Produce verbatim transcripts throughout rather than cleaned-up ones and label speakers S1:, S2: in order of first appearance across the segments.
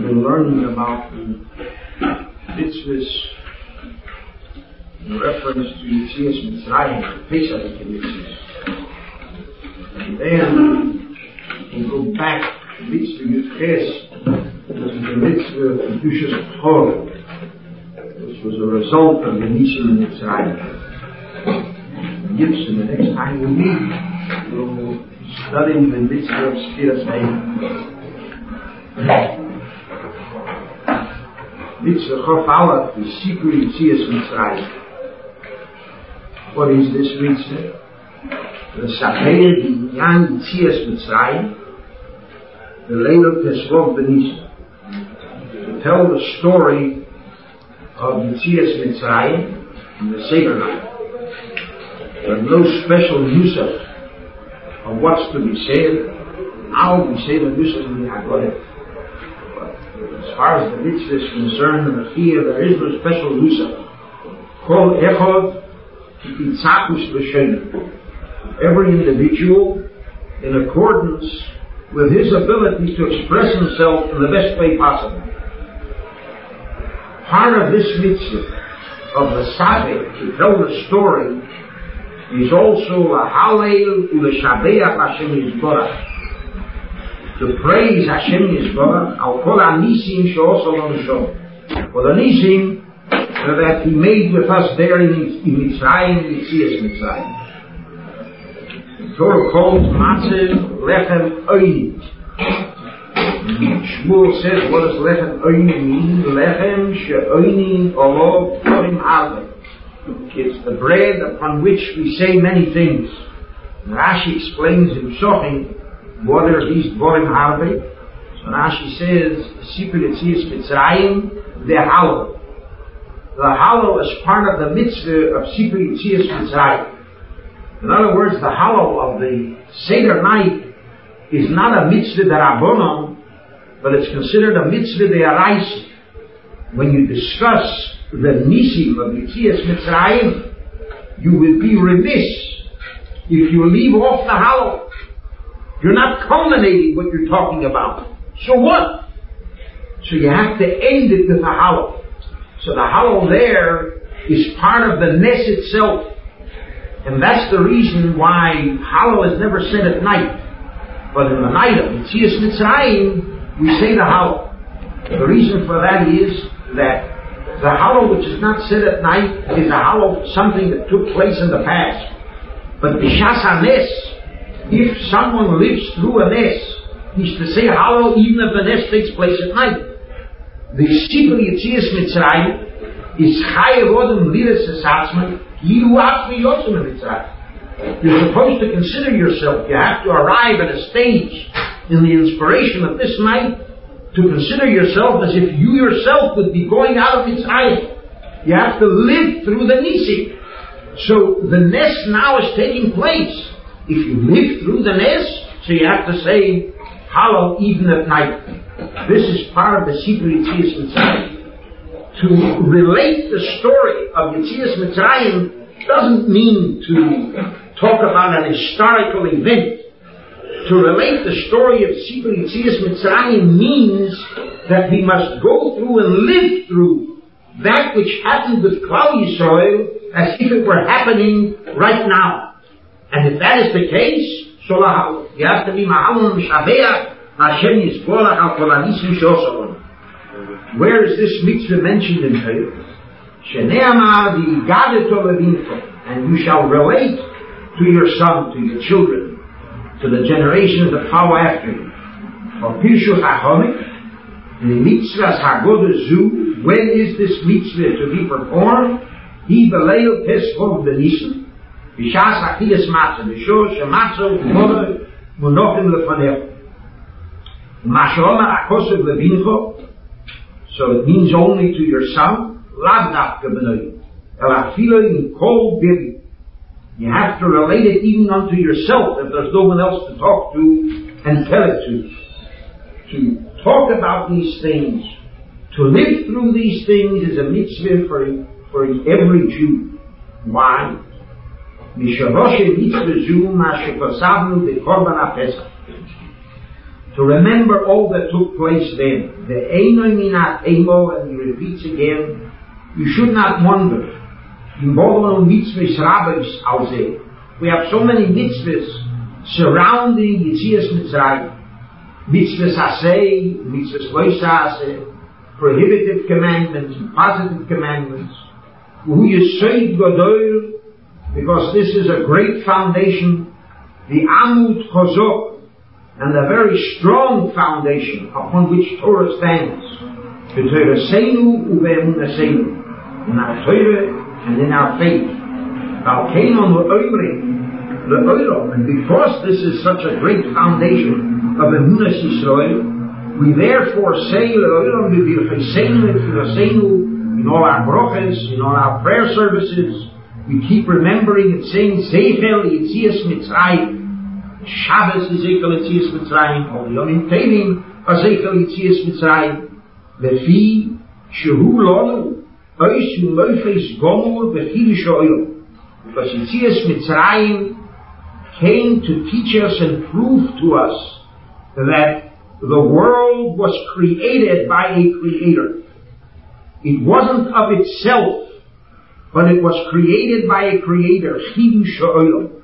S1: been learning about the mitzvahs in reference to Yetzias Mitzrayim, the Pesach mitzvahs. And then we go back to mitzvah Yudches, which is the mitzvah of Kedushas Chol, which was a result of the Nisim Mitzrayim. And Yitzhak, the next time we meet, we'll study the mitzvah of Sfiras Hayim. Mitzvah Chof Aleph is Sipur Yetzias Mitzrayim. What is this mitzvah? The Sacher Binyan Yetzias Mitzrayim, the Leilot Tesvov Benisha, to tell the story of Yetzias Mitzrayim in the Seder night. There are no special nusach of what's to be said, how we say the nusach in the Haggadah. As far as the mitzvah is concerned, in the Chiyah, there is no special nusach. Kol echod kitzakus l'shenim. Every individual, in accordance with his ability to express himself in the best way possible. Part of this mitzvah of the Sabbath, to tell the story, is also l'halel u'l'shabeach Hashem Yisborach, to praise Hashem Yisborach al kol ha'nisim she'oso l'nishom, for the nisim that He made with us there in Mitzrayim, Yetzias Mitzrayim. The Torah calls matzah lechem oini. Shmuel says, what does lechem oini mean? Lechem she'oini olov torim harbe. It's the bread upon which we say many things. And Rashi explains in Shochin what are these Borim Harbe. So Rashi says, Sipur Yetzias Mitzrayim, the hallow. The hallow is part of the mitzvah of Sipur Yetzias Mitzrayim. In other words, the hallow of the Seder night is not a mitzvah d'Rabbanan, but it's considered a mitzvah d'Oraisa. When you discuss the nisim of Yetzias Mitzrayim, you will be remiss if you leave off the hallow. You're not culminating what you're talking about. So what? So you have to end it with the hallow. So the hallow there is part of the Nes itself. And that's the reason why hallow is never said at night. But in the night of Yetzias Mitzrayim, we say the hallow. The reason for that is that the hallow which is not said at night is a hallow, something that took place in the past. But b'shas hanes, if someone lives through a nes, he's to say hallow even if the nes takes place at night. The Sipur Yetzias Mitzrayim is chayav odem liras esatzman yidu atzmi yotzim Mitzrayim. You're supposed to consider yourself. You have to arrive at a stage in the inspiration of this night to consider yourself as if you yourself would be going out of Mitzrayim. You have to live through the Nisim. So the Nes now is taking place. If you live through the Nes, so you have to say hallow even at night. This is part of the Sipur Yetzias Mitzrayim. To relate the story of Yetzias Mitzrayim doesn't mean to talk about an historical event. To relate the story of Sipur Yetzias Mitzrayim means that we must go through and live through that which happened with Klal Yisrael as if it were happening right now. And if that is the case, so you have to be Mahalon Mishabeach Hashem Yisborach al kol ha'nisim she'oso. Where is this mitzvah mentioned in Torah? Shene'amar v'yigadeto levincho, and you shall relate to your son, to your children, to the generations that follow after you. For Pirshu Chachomik, the mitzvahs hagodah zu, when is this mitzvah to be performed? He beleil tesvov b'nisim, b'shas achilles matzah, b'shor shematzah u'modah munochim lefanecho. Mashomar akosev levincho, so it means only to your son, lav dafka b'noi, el afilo in kol biri. You have to relate it even unto yourself if there's no one else to talk to and tell it to. To talk about these things, to live through these things is a mitzvah for, for every Jew. Why? to remember all that took place then. The Eino Minat Emo, and he repeats again, you should not wonder. In Bodon mitzvahs rabbis, I'll say, we have so many mitzvahs surrounding Yetzias Mitzrayim. Mitzvahs aseh, mitzvahs loisa aseh, prohibitive commandments and positive commandments. Who Yesod Gadol, because this is a great foundation, the Amud Chazok, and a very strong foundation upon which Torah stands. B'Torahseinu u'be'emunaseinu, in our Torah and in our faith. V'alkeinu le'oimrim, le'olam, and because this is such a great foundation of Emunas Yisrael, we therefore say le'olam b'Bircheiseinu v'Tfilaseinu, in all our brochas, in all our prayer services, we keep remembering and saying Zeichel Yetzias Mitzrayim. Shabbos is Zeichel Yetzias Mitzrayim, or Yomim Tovim are Zeichel Yetzias Mitzrayim. Lefi shehu lonu ois u'lofes gomur b'chidush ha'olam. Because Yetzias Mitzrayim came to teach us and prove to us that the world was created by a creator. It wasn't of itself, but it was created by a creator, Chidush ha'olam.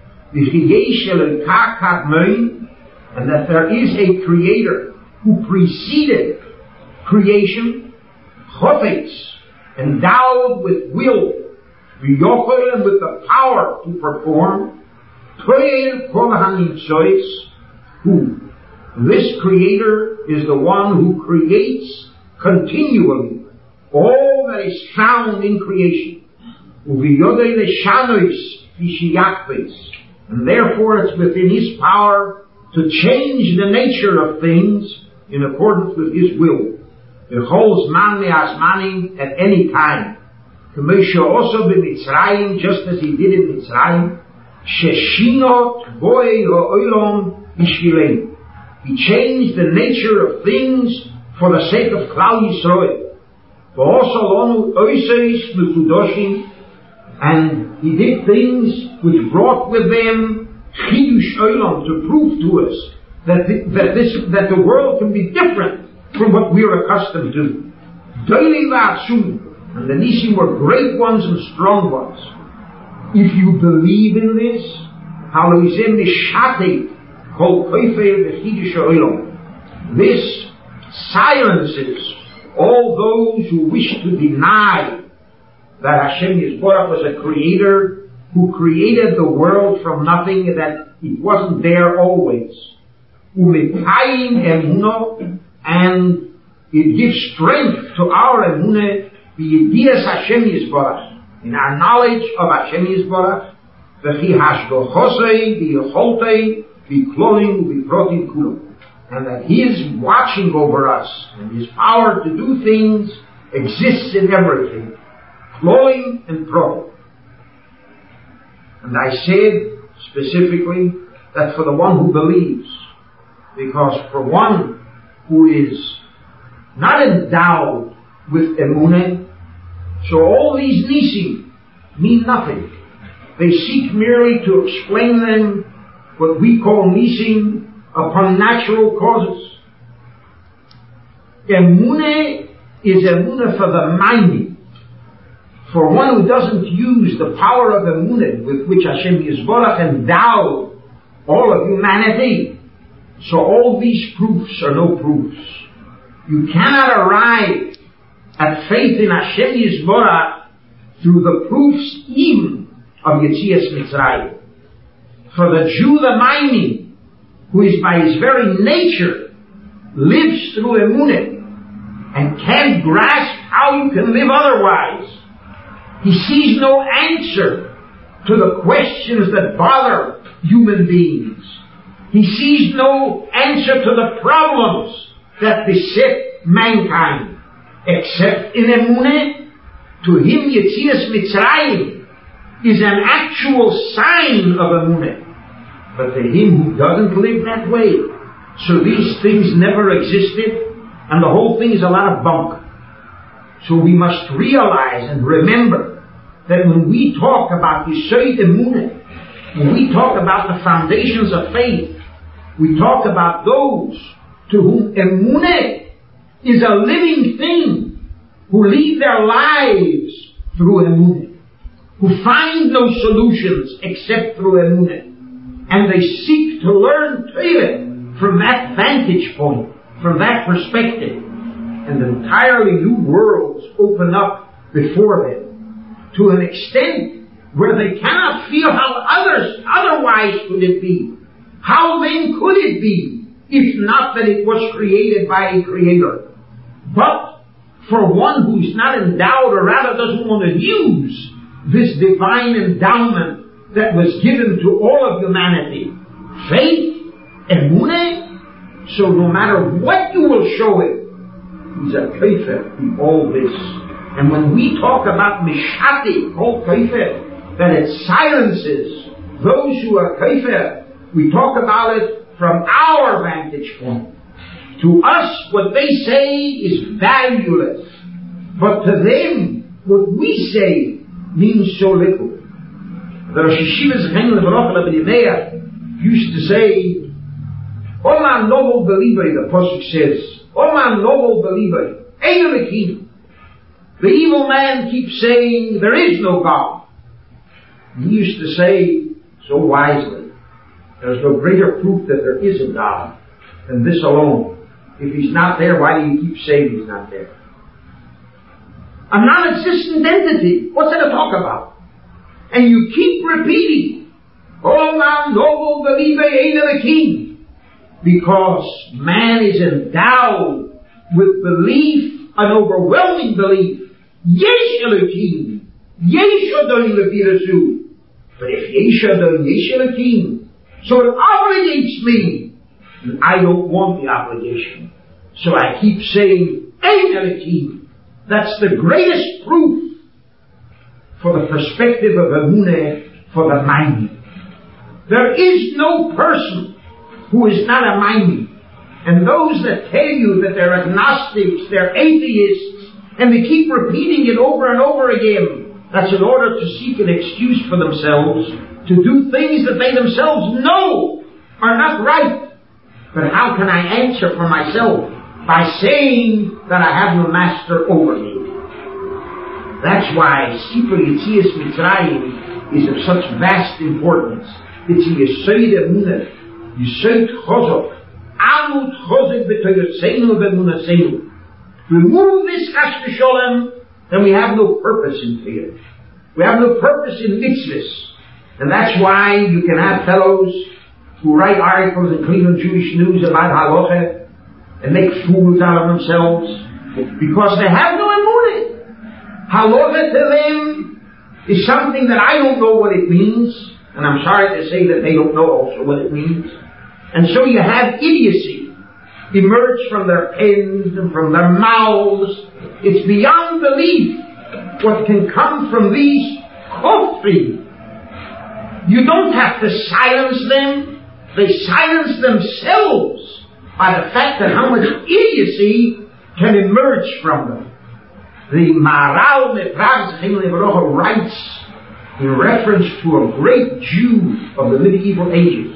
S1: And that there is a creator who preceded creation, Chofetz, endowed with will, V'yochel, and with the power to perform, Toyer kol hanitzos, who, this creator is the one who creates continually all that is found in creation. Uviyodei leshanois v'shiyachbeis. And therefore it's within his power to change the nature of things in accordance with his will. V'chol zman me'azmanim, at any time. K'moshe also b'Mitzrayim, just as he did in Mitzrayim. Sheshinot boi ha'olam b'shvileinu. He changed the nature of things for the sake of Klal Yisrael. And he did things which brought with them Chidush Olam, to prove to us that the, that this that the world can be different from what we are accustomed to. And the Nisim were great ones and strong ones. If you believe in this, this silences all those who wish to deny that Hashem Yisborach was a creator who created the world from nothing, that it wasn't there always. And it gives strength to our emunah, b'yedias Hashem Yisborach, in our knowledge of Hashem Yisborach, v'chi hashgochosei, v'yicholtei, v'klolim, v'protim kulam. And that his watching over us and his power to do things exists in everything, flowing and pro. And I said specifically that for the one who believes, because for one who is not endowed with emunah, so all these nisim mean nothing. They seek merely to explain them, what we call nisim, upon natural causes. Emunah is emunah for the minded. For one who doesn't use the power of emunah with which Hashem Yisborach endowed all of humanity. So all these proofs are no proofs. You cannot arrive at faith in Hashem Yisborach through the proofs even of Yetzias Mitzrayim. For the Jew, the minded, who is by his very nature lives through emunah and can't grasp how you can live otherwise, he sees no answer to the questions that bother human beings. He sees no answer to the problems that beset mankind, except in emunah. To him, Yetzias Mitzrayim is an actual sign of emunah. But to him who doesn't live that way, so these things never existed, and the whole thing is a lot of bunk. So we must realize and remember that when we talk about Yesod Emunah, when we talk about the foundations of faith, We talk about those to whom emunah is a living thing, who lead their lives through emunah, who find no solutions except through emunah, and they seek to learn Torah from that vantage point, from that perspective, and entirely new worlds open up before them to an extent where they cannot feel how others otherwise could it be. How then could it be, if not that it was created by a creator? But for one who's not endowed, or rather doesn't want to use this divine endowment that was given to all of humanity, faith, emunah, so no matter what you will show it, he's a kaifer in all this. And when we talk about mishati, all kaifer, that it silences those who are kaifer, we talk about it from our vantage point. To us, what they say is valueless, but to them, what we say means so little. The Rosh Yeshiva Zechariah Baruch Lebedemeah used to say, "O man noble believer," the Pasuk says, "O man noble believer, Ein Elokim." The evil man keeps saying, "There is no God." He used to say so wisely, "There's no greater proof that there is a God than this alone. If he's not there, why do you keep saying he's not there?" A non-existent entity. What's that to talk about? And you keep repeating, "Oh, man, noble believer, Ein Elokim," because man is endowed with belief, an overwhelming belief. Yesh Elokim, Yesh Adon Lefirasu. But if Yesh Adon, Yesh Elokim, so it obligates me. And I don't want the obligation. So I keep saying, Ein Elokim. That's the greatest proof for the perspective of emunah for the mind. There is no person who is not a mind. And those that tell you that they're agnostics, they're atheists, and they keep repeating it over and over again, that's in order to seek an excuse for themselves to do things that they themselves know are not right. But how can I answer for myself? By saying that I have no master over me. That's why Sefer Yetzias Mitzrayim is of such vast importance. It's a Yesod Emunah, Yesod Chozok, Amud Chozok b'Torasenu v'Emunasenu. Remove this Chas v'Sholem, then we have no purpose in Torah. We have no purpose in mitzvahs. And that's why you can have fellows who write articles in Cleveland Jewish News about halacha and make fools out of themselves because they have no emunah. Halacha to them is something that I don't know what it means, and I'm sorry to say that they don't know also what it means. And so you have idiocy emerge from their pens and from their mouths. It's beyond belief what can come from these kofrim. You don't have to silence them. They silence themselves by the fact that how much idiocy can emerge from them. The Maharal Meprav Zechariah Baruch writes in reference to a great Jew of the medieval ages,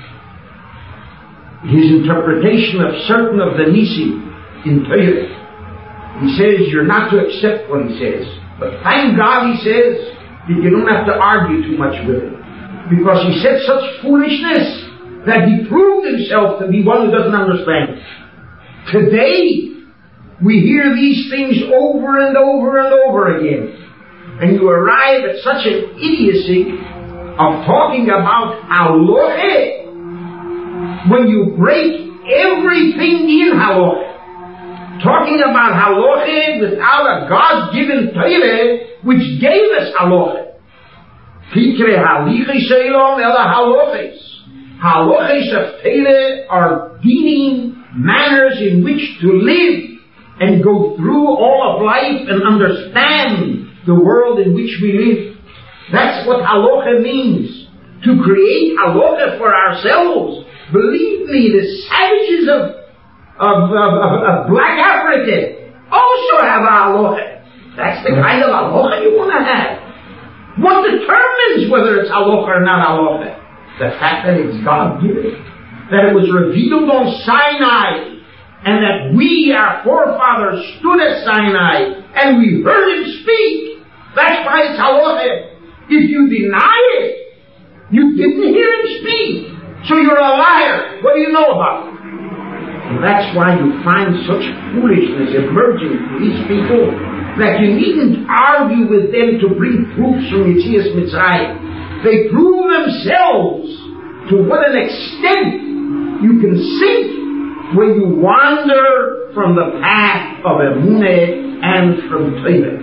S1: his interpretation of certain of the Nisim in Torah. He says you're not to accept what he says, but thank God, he says, that you don't have to argue too much with him, because he said such foolishness that he proved himself to be one who doesn't understand. Today, we hear these things over and over and over again. And you arrive at such an idiocy of talking about halacha when you break everything in halacha. Talking about halacha without a God-given Torah which gave us halacha. Pikre halichi sheilom ela halachis. Halachis of Torah are dealing manners in which to live and go through all of life and understand the world in which we live. That's what halacha means. To create halacha for ourselves. Believe me, the savages of, of, of, of, of Black Africa also have a halacha. That's the kind of halacha you want to have. What determines whether it's halacha or not halacha? The fact that it's God-given. that it was revealed on Sinai, and that we, our forefathers, stood at Sinai, and we heard him speak. That's why it's halacha. If you deny it, you didn't hear him speak. So you're a liar. What do you know about it? And that's why you find such foolishness emerging from these people, that you needn't argue with them to bring proofs from Yetzias Mitzrayim. They prove themselves to what an extent you can sink when you wander from the path of Emunah and from Torah.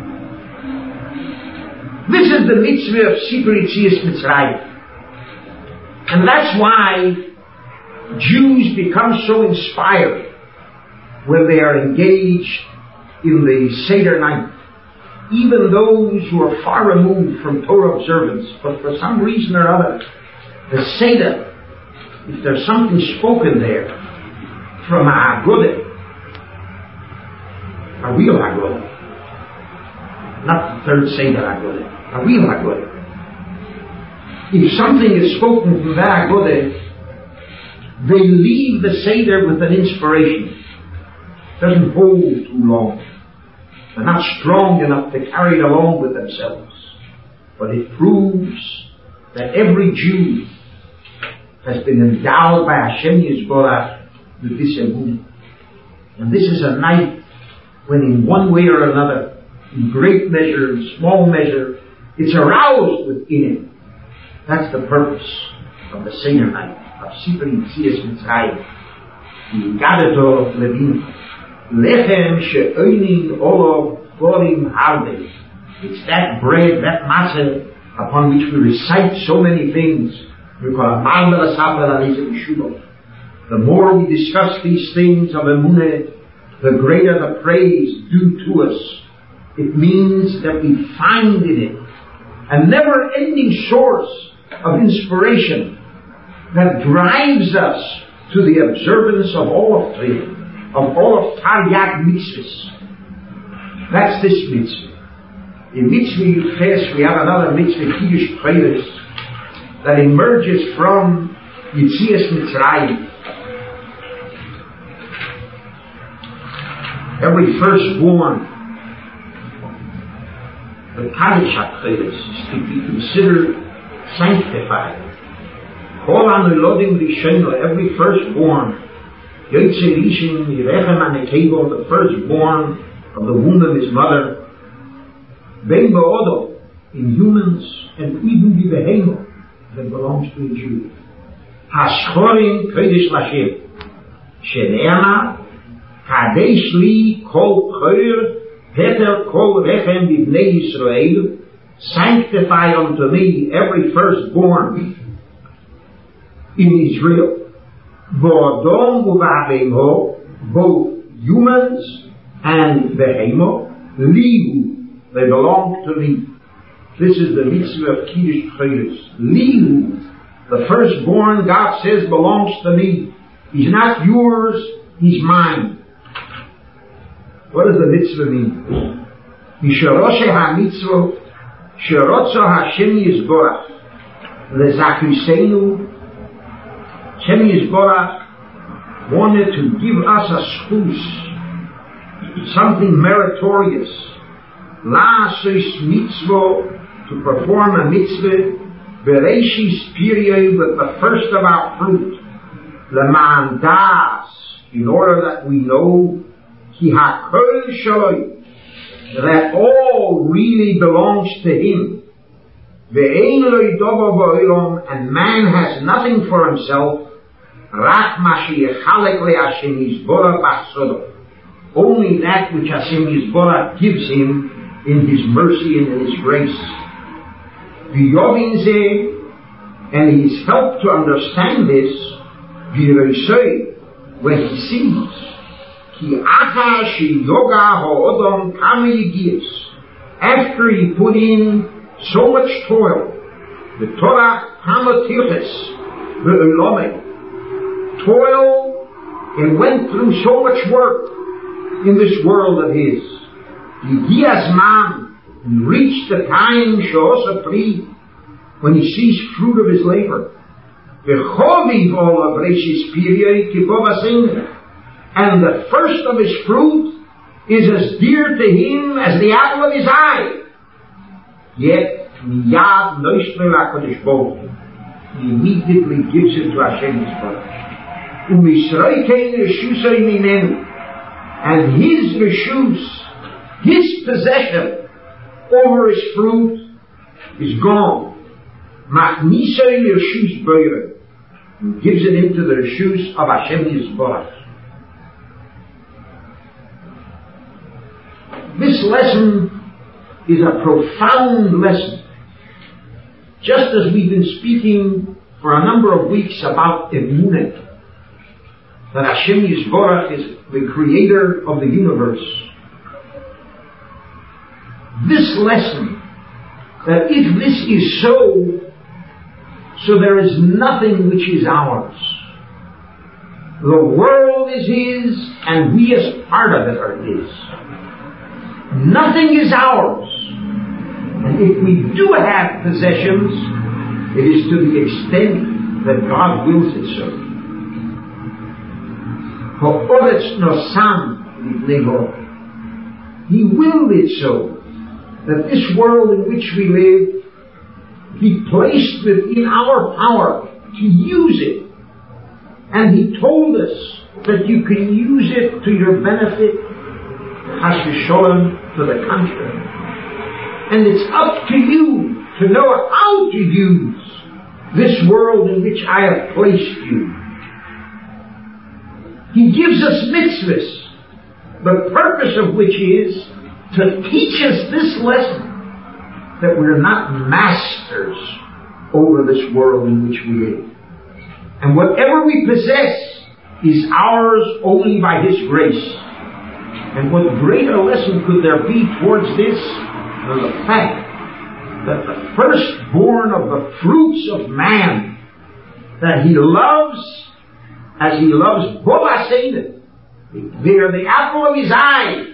S1: This is the mitzvah of Sipur Yetzias Mitzrayim. And that's why Jews become so inspired when they are engaged in the Seder night. Even those who are far removed from Torah observance, but for some reason or other, the Seder, if there's something spoken there from a Haggadah, a real Haggadah, not the third Seder Haggadah, a real Haggadah. If something is spoken from that Haggadah, they leave the Seder with an inspiration. It doesn't hold too long. They're not strong enough to carry it along with themselves. But it proves that every Jew has been endowed by Hashem Yisborach with this emunah. And this is a night when in one way or another, in great measure, in small measure, it's aroused within it. That's the purpose of the Seder night, of Sipur Yetzias Mitzrayim. Yigadeto Levin. Lechem she'oinin olov gorim harbe. It's that bread, that matzah, upon which we recite so many things. We call it Ma'amel HaSaper HaRizah Yeshua. The more we discuss these things of emunah, the greater the praise due to us. It means that we find in it a never-ending source of inspiration that drives us to the observance of all of Torah, of all of Taryag mitzvahs. That's this mitzvah. In mitzvah Yudches we have another mitzvah, Kiddush Kodesh, that emerges from Yetzias Mitzrayim. Every firstborn, the Kaddish HaKodesh, is to be considered sanctified. Kol HaNolodim Rishono, every firstborn, Yotzei Rishon Yirechem HaNekeva, the firstborn of the womb of his mother, Ben Ba'odo, in humans, and even the Behemo, that belongs to a Jew. Haschorim Kodesh Lashem, Shene'ama, Kadesh Li Kol Choyer, Peter Kol Rechem B'nei Yisrael, sanctify unto me every firstborn in Israel. V'odom u'v'abeimo, both humans and behemo, lihu, they belong to me. This is the mitzvah of Kiddush Kodesh. Lihu, the firstborn, God says, belongs to me. He's not yours, he's mine. What does the mitzvah mean? Misharoshe ha-mitzvah, Sherotzo Hashem Yisborach, Lezakusenu. Hashem Yisborach wanted to give us a schus, something meritorious. La'asos mitzvah, to perform a mitzvah, Bereshis Piriyah, with the first of our fruit, Leman Das, in order that we know, Ki HaKol Shaloi, that all really belongs to him. Ve'ein lo yidobo ba'olam, and man has nothing for himself. Rak ma sheyechalek le'Hashem Yisborach b'chsodo, only that which Hashem Yisborach gives him in his mercy and in his grace. V'yovin zeh, and he is helped to understand this, v'yirosei, when he sees, Ki acha she yoga ha'odom kama yigias, after he put in so much toil, the Torah kama tirches, the ulome, toil, and went through so much work in this world of his. Yigias man, and reached the time she'osa pri, when he sees fruit of his labor. V'choviv olav reishis piriyai kibovasin. And the first of his fruit is as dear to him as the apple of his eye. Yet, miyad noishmei l'HaKadosh Baruch Hu. He immediately gives it to Hashem Yisborach. U'misroikei reshusay mimenu. And his reshus, his possession over his fruit is gone. Machnisay reshus boire. He gives it into the reshus of Hashem Yisborach. This lesson is a profound lesson. Just as we've been speaking for a number of weeks about Emunah, that Hashem Yisborach is the creator of the universe. This lesson, that if this is so, so there is nothing which is ours. The world is His, and we as part of it are His. Nothing is ours. And if we do have possessions, it is to the extent that God wills it so. He willed it so that this world in which we live be placed within our power to use it. And He told us that you can use it to your benefit, Chas v'sholom, to the contrary. And it's up to you to know how to use this world in which I have placed you. He gives us mitzvahs, the purpose of which is to teach us this lesson, that we're not masters over this world in which we live. And whatever we possess is ours only by His grace. And what greater lesson could there be towards this than the fact that the firstborn of the fruits of man, that He loves as He loves Bovasein, they are the apple of His eye.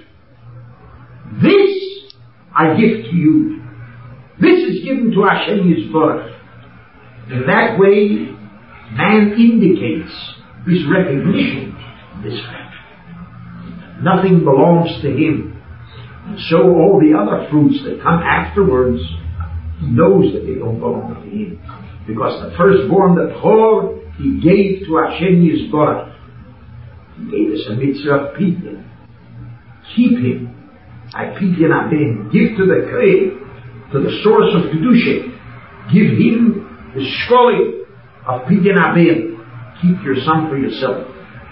S1: This I give to you. This is given to Hashem Yisborach. In that way, man indicates his recognition of this fact. Nothing belongs to him. And so all the other fruits that come afterwards, he knows that they don't belong to him. Because the firstborn, the Chor, he gave to Hashem Yisborach. He gave us a mitzvah of Pidyon. Keep him. I Pidyon Aben. Give to the Kohen, to the source of Kedusha. Give him the shkoli of Pidyon Aben. Keep your son for yourself.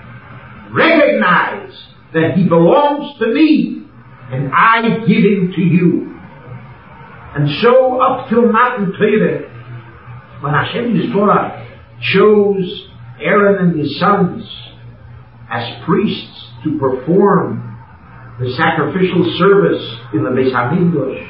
S1: Recognize that he belongs to me, and I give him to you. And so up till Matan Torah, when Hashem Yisborach chose Aaron and his sons as priests to perform the sacrificial service in the Beis Hamikdash,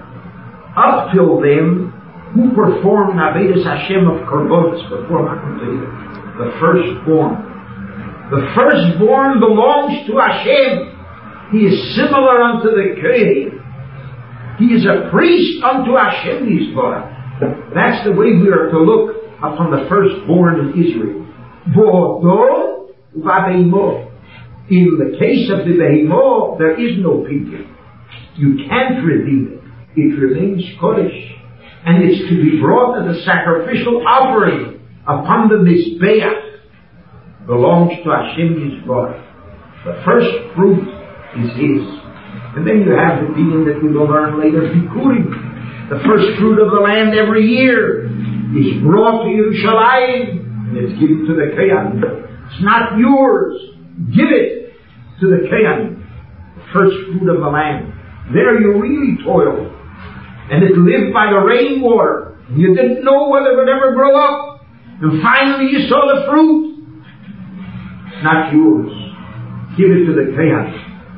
S1: up till then, who performed Avodas Hashem of Korbanos before Matan Torah? The firstborn. The firstborn belongs to Hashem. He is similar unto the Kohen. He is a priest unto Hashem Yisborach. That's the way we are to look upon the firstborn in Israel. Bo'odo u'v'beimo. In the case of the behemoth, there is no pidyon. You can't redeem it. It remains kodesh. And it's to be brought as a sacrificial offering upon the Mizbeach. Belongs to Hashem Yisborach. The first fruit is His. And then you have the being that we will learn later, Bikurim. The first fruit of the land every year is brought to Yerushalayim, and it's given to the Kohanim. It's not yours. Give it to the Kohanim. The first fruit of the land. There you really toiled. And it lived by the rainwater. You didn't know whether it would ever grow up. And finally you saw the fruit. Not yours. Give it to the Kohanim.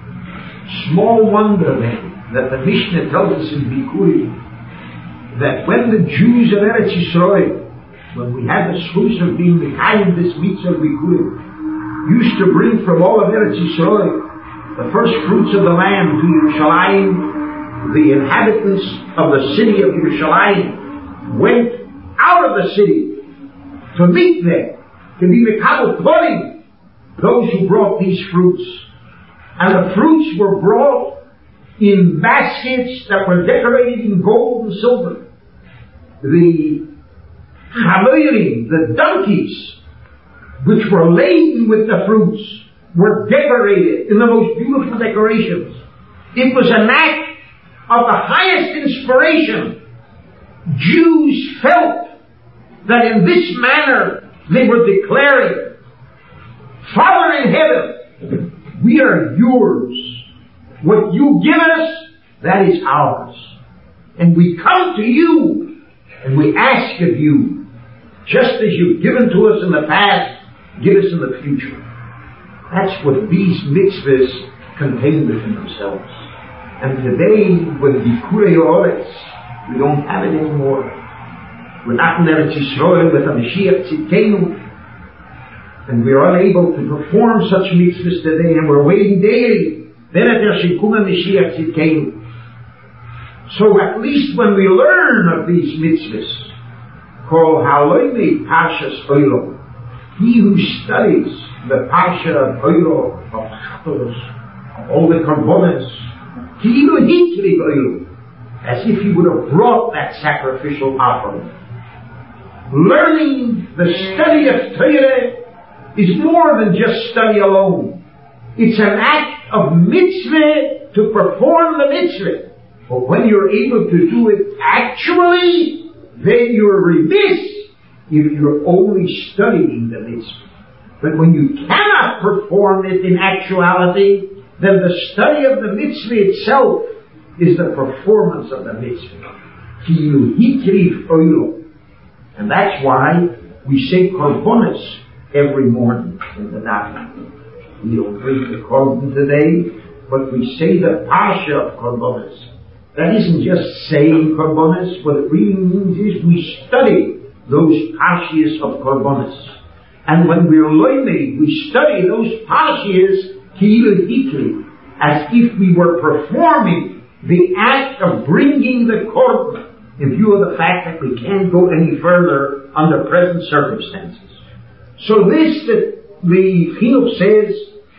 S1: Small wonder then that the Mishnah tells us in Bikurim that when the Jews of Eretz Yisrael, when we had the schus of being Mekayim this mitzvah of Bikurim, used to bring from all of Eretz Yisrael the first fruits of the land to Yerushalayim, the inhabitants of the city of Yerushalayim went out of the city to meet them, to be mekabel pudding, those who brought these fruits. And the fruits were brought in baskets that were decorated in gold and silver. The chalurim, the donkeys, which were laden with the fruits, were decorated in the most beautiful decorations. It was an act of the highest inspiration. Jews felt that in this manner they were declaring, Father in heaven, we are yours. What you give us, that is ours. And we come to you and we ask of you, just as you've given to us in the past, give us in the future. That's what these mitzvahs contain within themselves. And today, with Bikurei Oretz, we don't have it anymore. We're not in Eretz Yisrael with a Mashiach Tzidkenu, and we're unable to perform such mitzvahs today, and we're waiting daily. Then at der Shekuma Mashiach Tzidkenu. So at least when we learn of these mitzvahs, called Haloimi Parshas Oilo, he who studies the Parsha of Oilo, of Chatos, of all the Karbonos, as if he would have brought that sacrificial offering. Learning the study of Torah is more than just study alone. It's an act of mitzvah to perform the mitzvah. But when you're able to do it actually, then you're remiss if you're only studying the mitzvah. But when you cannot perform it in actuality, then the study of the mitzvah itself is the performance of the mitzvah. And that's why we say korbanos every morning in the davening. We don't read the korban today, but we say the parsha of korbanos. That isn't just saying korbanos. What it really means is we study those parshias of korbanos. And when we're learning, we study those parshias as if we were performing the act of bringing the korban, in view of the fact that we can't go any further under present circumstances. So this that the Chinuch says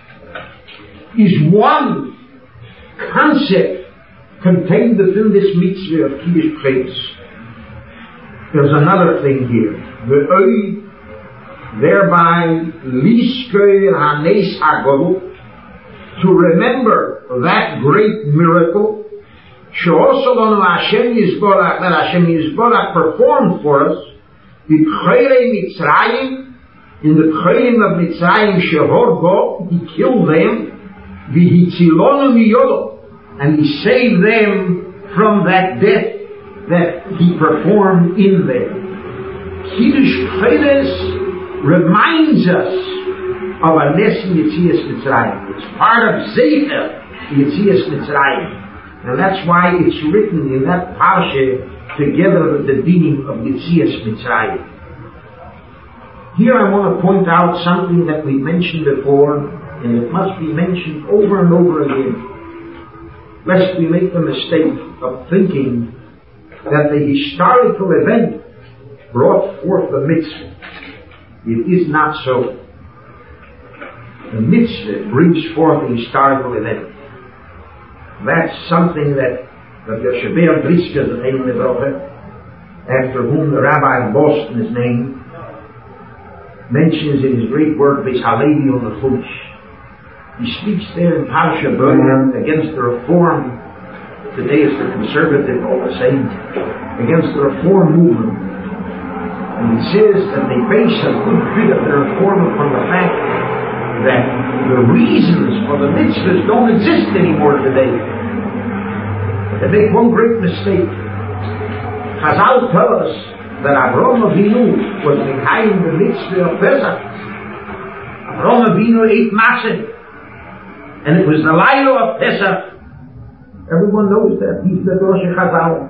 S1: is one concept contained within this mitzvah of Kiddush Praise. There's another thing here. The oid, thereby lishkei hanes hagadol, to remember that great miracle she'osolonu Hashem Yisborach, that Hashem Yisborach performed for us, b'chorei Mitzrayim, in the chorim of Mitzrayim shehorgo, he killed them, v'hitzilonu miyodo, and he saved them from that death that he performed in them. Kiddush Chodesh reminds us of a Nes Yetzias Mitzrayim. It's part of Zecher Yetzias Mitzrayim. And that's why it's written in that parsha together with the dinim of Yetzias Mitzrayim. Here I want to point out something that we mentioned before, and it must be mentioned over and over again, lest we make the mistake of thinking that the historical event brought forth the mitzvah. It is not so. The mitzvah brings forth the historical event. That's something that the Yoshever Brisker, the name of the brother, after whom the rabbi of Boston is named, mentions in his great work, Beis Halevi on the Chumash. He speaks there in Parsha Bo against the reform. Today it's the conservative, all the same, against the reform movement. And he says that they base a good bit of their reform upon the fact that the reasons for the mitzvahs don't exist anymore today. They make one great mistake. Chazal tell us that Avraham Avinu was behind the mitzvah of Pesach. Avraham Avinu ate matzah, and it was the Laila of Pesach. Everyone knows that. He's the Rosh Chazal.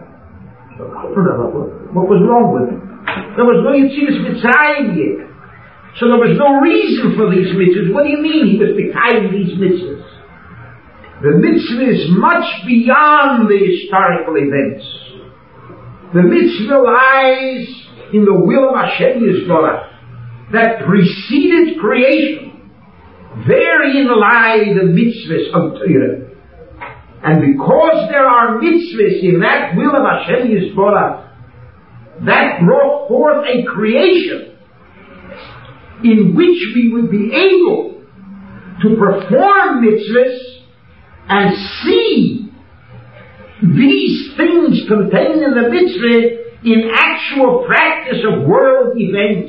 S1: What was wrong with him? There was no Yetzias Mitzrayim yet. So there was no reason for these mitzvahs. What do you mean he was behind these mitzvahs? The mitzvah is much beyond the historical events. The mitzvah lies in the will of Hashem Yisborach. that preceded creation, therein lie the mitzvahs of Torah. And because there are mitzvahs in that will of Hashem Yisborach, that brought forth a creation in which we would be able to perform mitzvahs and see these things contained in the mitzvah in actual practice of world events.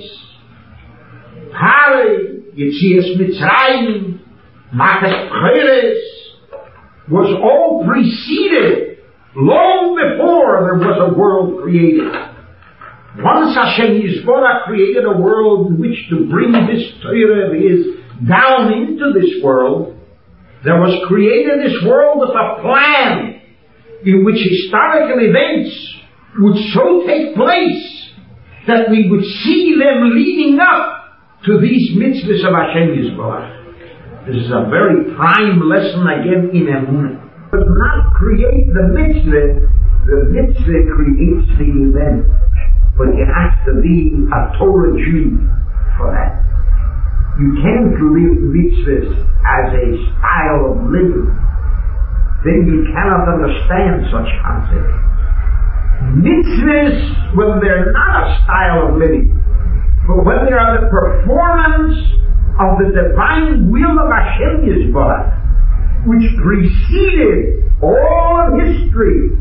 S1: Hare, Yetzias Mitzrayim, Makas Pcheres, was all preceded long before there was a world created. Once Hashem Yisborach created a world in which to bring this Torah of His down into this world, there was created this world with a plan in which historical events would so take place that we would see them leading up to these mitzvahs of Hashem Yisborach. This is a very prime lesson again in Emunah. It does not create the mitzvah, the mitzvah creates the event. But you have to be a Torah Jew for that. You can't live mitzvahs as a style of living. Then you cannot understand such concepts. Mitzvahs, when they're not a style of living, but when they are the performance of the divine will of Hashem Yisborach, which preceded all of history,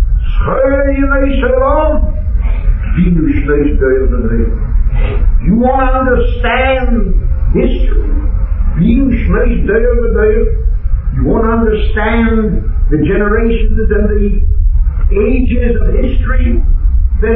S1: you want to understand history. You want to understand the generations and the ages of history. Then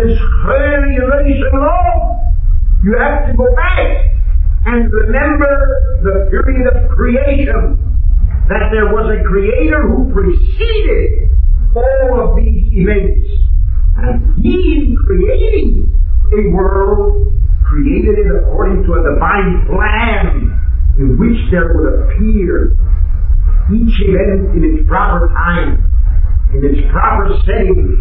S1: you have to go back and remember the period of creation. That there was a creator who preceded all of these events. And He, in creating a world, created it according to a divine plan in which there would appear each event in its proper time, in its proper setting.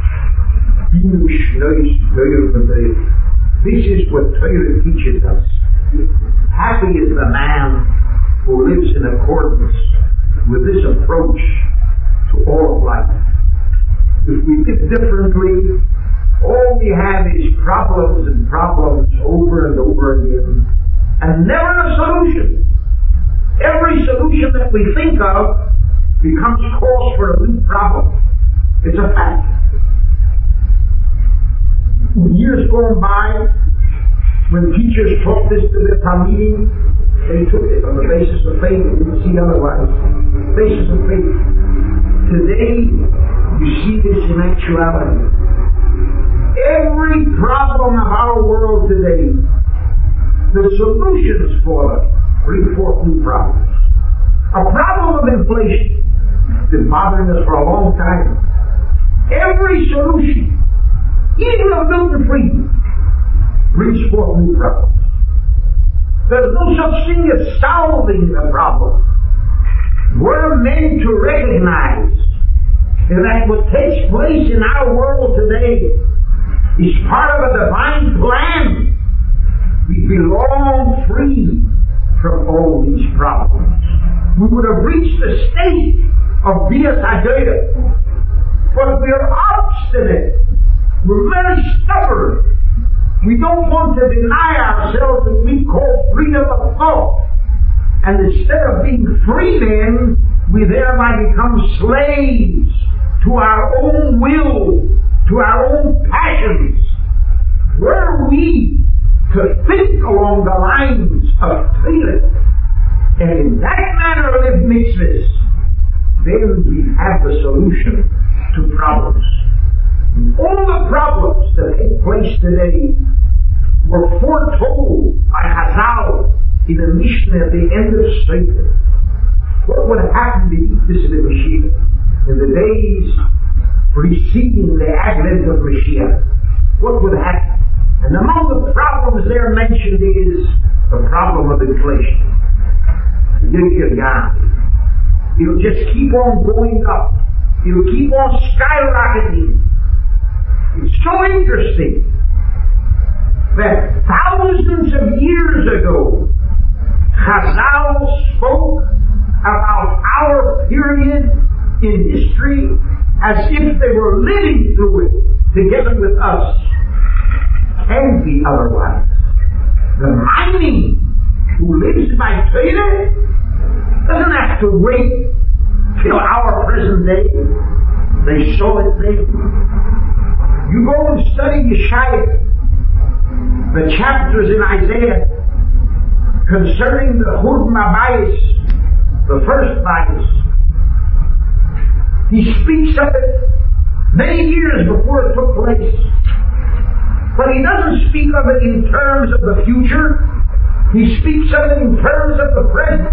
S1: This is what Torah teaches us. Happy is the man who lives in accordance with this approach to all of life. If we live differently, all we have is problems and problems over and over again, and never a solution. Every solution that we think of becomes cause for a new problem. It's a fact. In years gone by, when teachers taught this to their Talmidim, they took it on the basis of faith and didn't see otherwise. Basis of faith. Today, you see this in actuality. Every problem of our world today, the solutions for it bring forth new problems. A problem of inflation has been bothering us for a long time. Every solution, even of Milton Friedman, brings forth new problems. There's no such thing as solving the problem. We're meant to recognize that what takes place in our world today is part of a divine plan. We belong free from all these problems. We would have reached the state of Bias Hagoyah, but we're obstinate. We're very stubborn. We don't want to deny ourselves what we call freedom of thought. And instead of being free men, we thereby become slaves to our own will, to our own passions. Were we to think along the lines of Torah, and in that manner live mitzvahs, then we have the solution to problems. All the problems that take place today were foretold by Chazal in the Mishnah at the end of Sefer. What would happen to this in the Mashiach in the days preceding the advent of Mashiach? What would happen? And among the problems there mentioned is the problem of inflation. It'll just keep on going up. It'll keep on skyrocketing. It's so interesting. that thousands of years ago, Chazal spoke about our period in history as if they were living through it together with us. Can't be otherwise. The Maimon who lives by Torah doesn't have to wait till our present day. They saw it then. You go and study Yeshaya, the chapters in Isaiah concerning the Churban Habayis, the first Bayis. He speaks of it many years before it took place. But he doesn't speak of it in terms of the future. He speaks of it in terms of the present.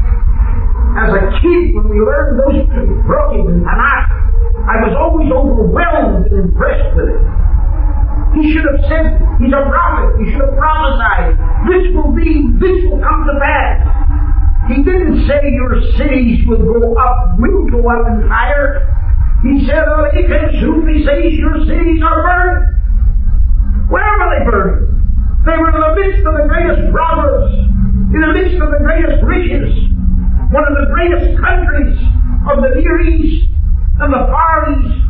S1: As a kid, when we learned those broken in Tanakh, I was always overwhelmed and impressed with it. He should have said, he's a prophet, he should have prophesied, this will be, this will come to pass. He didn't say your cities will go up, will go up in fire. He said, oh, he says your cities are burned. Where were they burned? They were in the midst of the greatest proverbs, in the midst of the greatest riches, one of the greatest countries of the Near East and the Far East.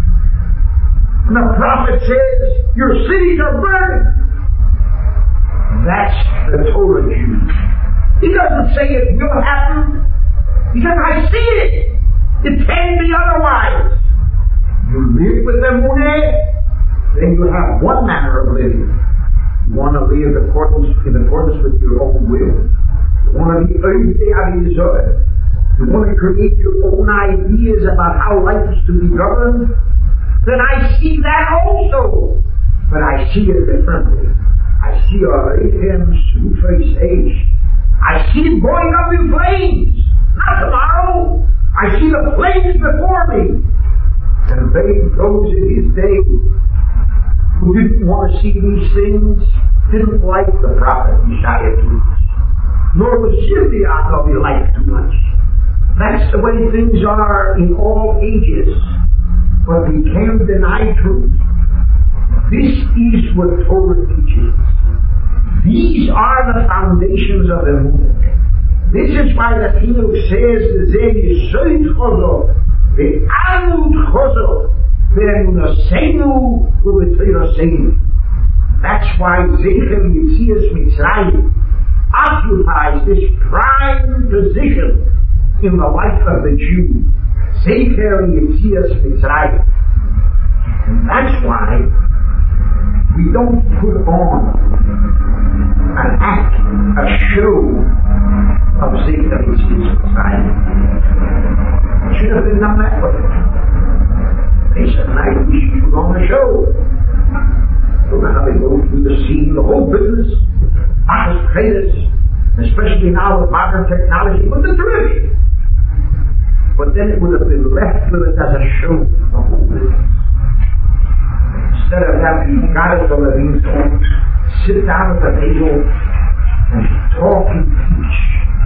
S1: And the prophet says, your cities are burned. That's the Torah Jew. He doesn't say it will happen. He says, I see it. It can be otherwise. You live with the Muneh, then you have one manner of living. You want to live in accordance, in accordance with your own will. You want to be Oivdei Avizor. You want to create your own ideas about how life is to be governed. Then I see that also. But I see it differently. I see Arechem Sufreis Eish. I see it going up in flames. Not tomorrow. I see the flames before me. And Balaam goes in his day, who didn't want to see these things, didn't like the prophet Yeshaya too much. Nor was Shimei of he liked too much. That's the way things are in all ages. But we can't deny truth. This is what Torah teaches. These are the foundations of the movement. This is why the Chinuch says, Zeh Yisoid Chozo, Ve'amud Chozo, Ve'emunasenu U'B'Torasenu. That's why Zecher Yetzias Mitzrayim occupies this prime position in the life of the Jew. Zecher Yetzias Mitzrayim. And that's why we don't put on an act, a show of Zecher Yetzias Mitzrayim. It should have been done that way. They said, now we should put on a show. So now they go through the scene, the whole business, orchestrators, especially now with modern technology, would be terrific. But then it would have been left with us as a show, the whole business. Instead of having guys on the phone, sit down at the table and talk and teach.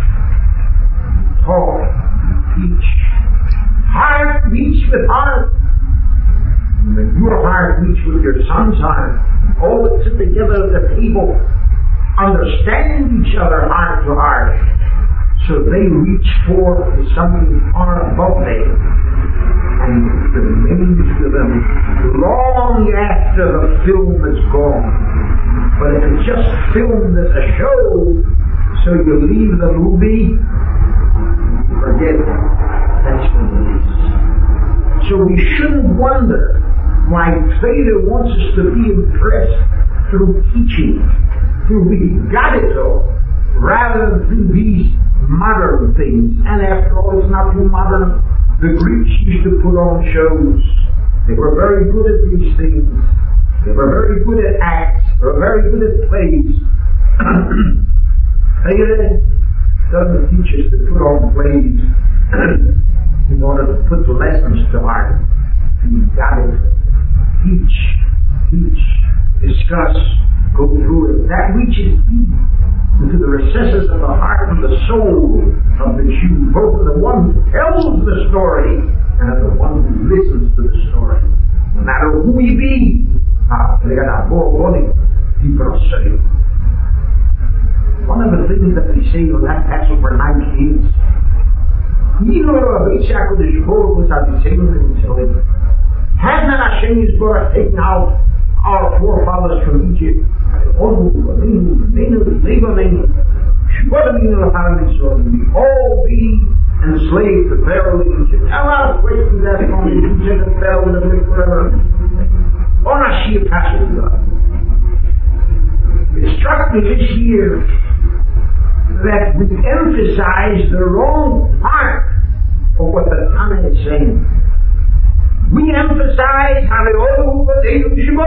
S1: Talk and teach. Heart meets with heart. And when your heart meets with your son's heart, all that sit together at the table, understanding each other heart to heart, so they reach forth to something far above them, and it remains with them long after the film is gone. But if it's just filmed as a show, so you leave the movie, forget it. That's what it is. So we shouldn't wonder why Torah wants us to be impressed through teaching, through the Gadito, rather than through these modern things. And after all, it's not too modern. The Greeks used to put on shows. They were very good at these things. They were very good at acts. They were very good at plays. Torah doesn't teach us to put on plays in order to put the lessons to heart. You've got to teach, teach, discuss, go through it. That reaches deep into the recesses of the heart and the soul of the Jew, both of the one who tells the story and of the one who listens to the story. No matter who he be, the people are saved. One of the things that we say on that Passover night is, even though a HaKadosh Baruch was at the same time, had not Hashem Yisborach taken out our forefathers from Egypt, we all be enslaved to Pharaoh in Egypt. A lot of questions that come in Egypt and Pharaoh would have lived forever. On a sheer Passover. It struck me this year that we emphasize the wrong part of what the Tanna is saying. We emphasize how they all they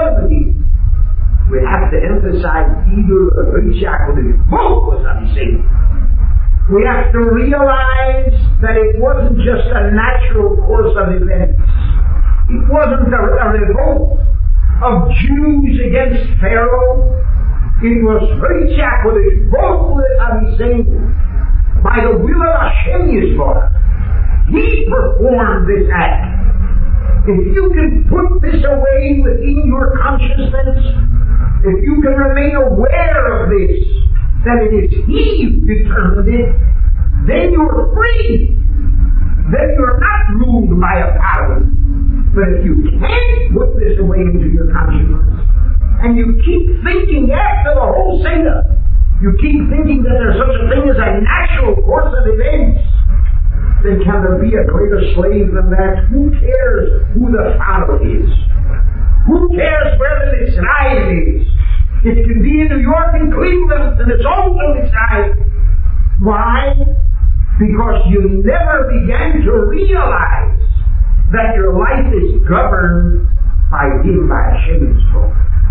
S1: we have to emphasize either both was I'm saying. We have to realize that it wasn't just a natural course of events. It wasn't a, a revolt of Jews against Pharaoh. It was both was I'm saying by the will of Hashem Yisborach. He performed this act. If you can put this away within your consciousness, if you can remain aware of this, that it is He who determined it, then you're free. Then you're not ruled by a power. But if you can't put this away into your consciousness, and you keep thinking after the whole Seder, you keep thinking that there's such a thing as a natural course of events, then can there be a greater slave than that? Who cares who the Pharaoh is? Who cares where the Mitzrayim is? It can be in New York and Cleveland, and it's also Mitzrayim. Why? Because you never began to realize that your life is governed by Him, by Hashem's law.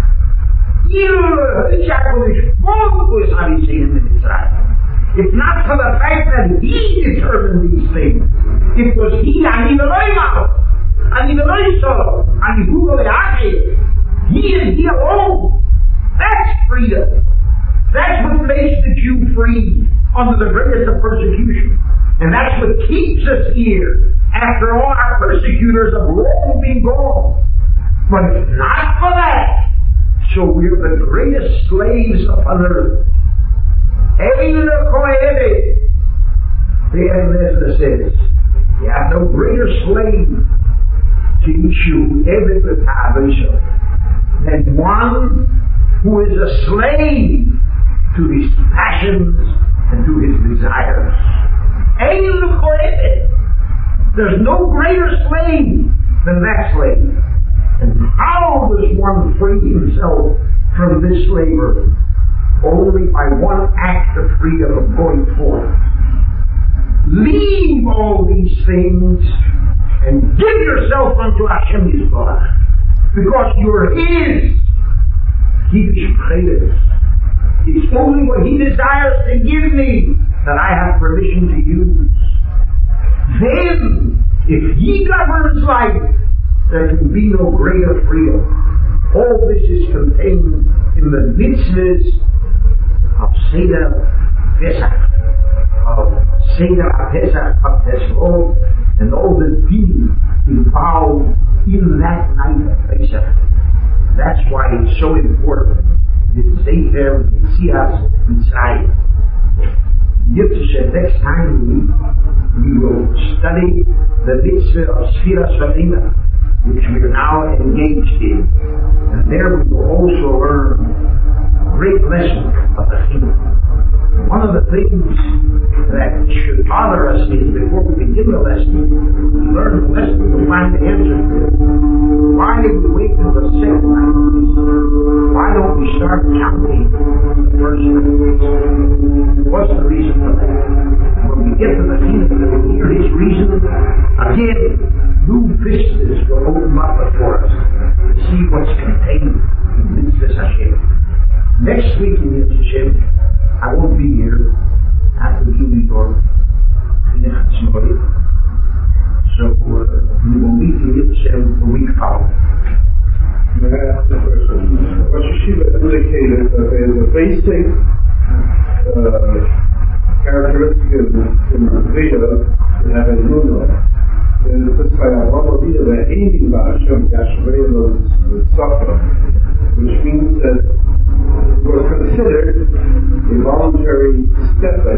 S1: It's not for the fact that He determined these things. It was He, and even and even He and He alone. That's freedom. That's what makes the Jew free under the greatest of persecution. And that's what keeps us here after all our persecutors have long been gone. But if not for that, so we're the greatest slaves upon earth. The Ezra says, you have no greater slave to issue every provision than one who is a slave to his passions and to his desires. There's no greater slave than that slave. And how does one free himself from this slavery? Only by one act of freedom of going forth. Leave all these things and give yourself unto Hashem Yisborach, because you're His. He is greatest. It's only what He desires to give me that I have permission to use. Then, if He governs life, there can be no greater freedom. All this is contained in the mitzvahs of Seder Pesach, of Seder Pesach, of Teshuv, and all the din involved in that night of Pesach. That's why it's so important. It's Sefer Yetzias Mitzrayim. Next time we meet, we will study the mitzvah of Sfiras V'Ina, which we are now engaged in. And there we will also learn a great lesson of the kingdom. One of the things that should bother us is before we begin the lesson, we learn the lesson, we find the answer to it. Why did we wait until the second night? Why don't we start counting the first night? What's the reason for that? When we get to the kingdom and we hear His reason, again, new vistas will open up before us to see what's contained in Mitzvah Hashem. Next week in Mitzvah Hashem, I won't be here after the Julie Dorm. So uh, we will meet in Mitzvah Hashem the week following.
S2: May I ask a question? Rosh Hashiva indicated that there is a basic uh, characteristic in the Veda to have a Nuna. And it's just like a rubber Veda, they're aiming by Hashem, Yashvei, the suffer, which means that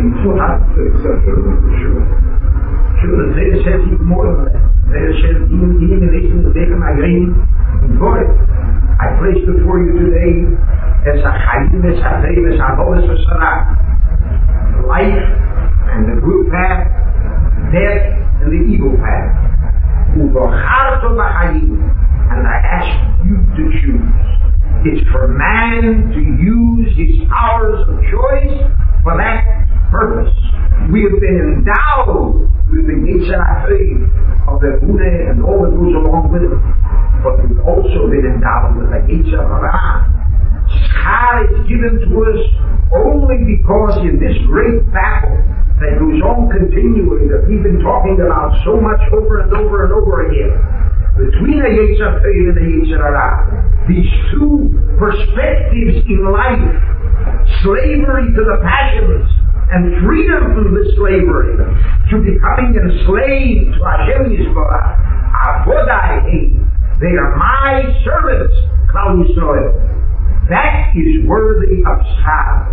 S2: will have to accept it, for sure.
S1: Sure, the Torah says even more than that. The Torah says, even in relation to the Magrin, boy, I place before you today as a Chaim, as a Tev, as a Avodas V'Sarah, life and the good path, death and the evil path. Uvocharto b'Chaim, and I ask you to choose. It's for man to use his powers of choice for that purpose. We have been endowed with the Yetzer HaTov of the Emunah and all that goes along with it. But we've also been endowed with the Yetzer Hara. Schar is given to us only because in this great battle that goes on continually, that we've been talking about so much over and over and over again, between the Yetzer HaTov and the Yetzer Hara, these two perspectives in life, slavery to the passions and freedom from the slavery, to becoming enslaved to Hashem Yisborach, Avodai, they are my servants, Klal Yisrael. That is worthy of schar.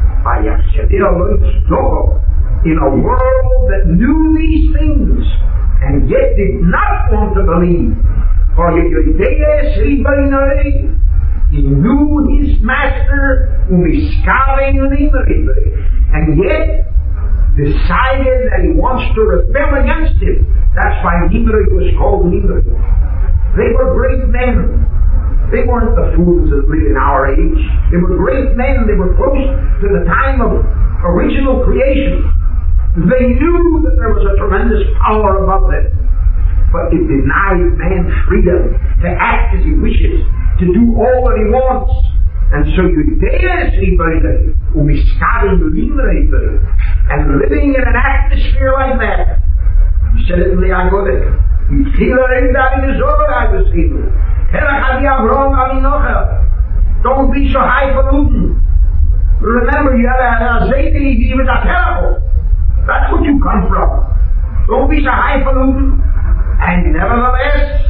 S1: In a world that knew these things and yet did not want to believe, for he knew his master, and yet decided that he wants to rebel against him. That's why Nimrod was called Nimrod. They were great men. They weren't the fools that live in our age. They were great men. They were close to the time of original creation. They knew that there was a tremendous power above them. But it denied man freedom to act as he wishes, to do all that he wants. And so you dare see and living in an atmosphere like that. You said it in the Agodah. Don't be so highfalutin. Remember, you had a Zaydi, he was a terrible. That's what you come from. Don't be so highfalutin. And nevertheless,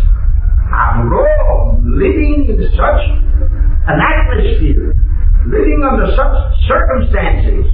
S1: Avram, living in such an atmosphere, living under such circumstances,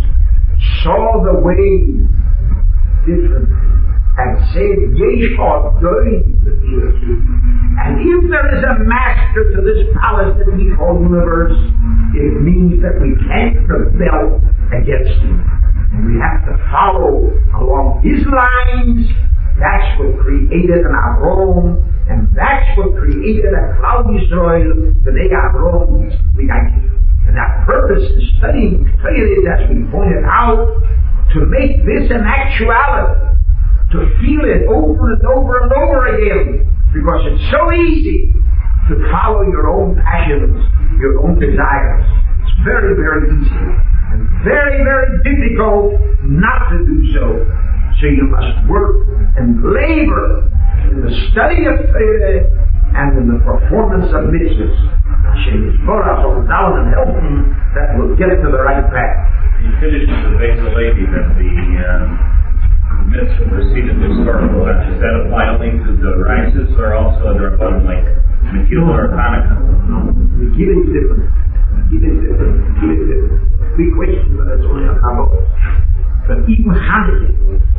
S1: saw the way differently and said, Yeshua doing the beauty. And if there is a master to this palace that we call universe, it means that we can't rebel against him. And we have to follow along his lines. That's what created an Avram, and that's what created a Klal Yisrael, the day Avram used to be active. And that purpose in studying Torah, as we pointed out, to make this an actuality, to feel it over and over and over again, because it's so easy to follow your own passions, your own desires. It's very, very easy, and very, very difficult not to do so. So you must work and labor in the study of Torah and in the performance of mitzvahs. Hashem Yisborach will down and help them that will get to the right path.
S3: You finished with the Beis Halevi that the um, mitzvah preceded the historical event. Does that apply only to the rises or also the Rabbanan like Megillah or Hanukkah?
S1: No, Megillah is different. Megillah is different. Megillah is different. Big question, but that's only a couple. But even Hanukkah,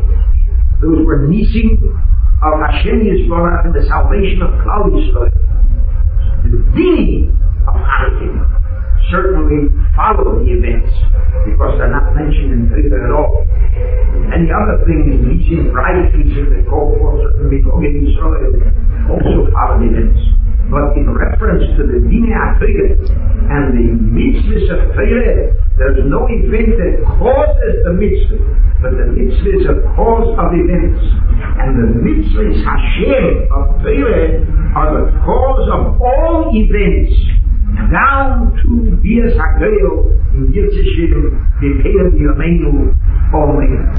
S1: those were nisim of Hashem Yisborach and the salvation of Klal Yisrael. The beginning of Hanukkah certainly follow the events because they're not mentioned in Torah at all. And the other thing is nisim, right, nisim that call for certainly Kohen Yisrael also follow the events. But in reference to the Dinei HaTorah and the mitzvahs of Torah, there's no event that causes the mitzvah, but the mitzvah is a cause of events. And the mitzvahs Hashem of Torah are the cause of all events, down to Bias HaGoyel in Yitzhashim, B'Peir Yameinu, Amen.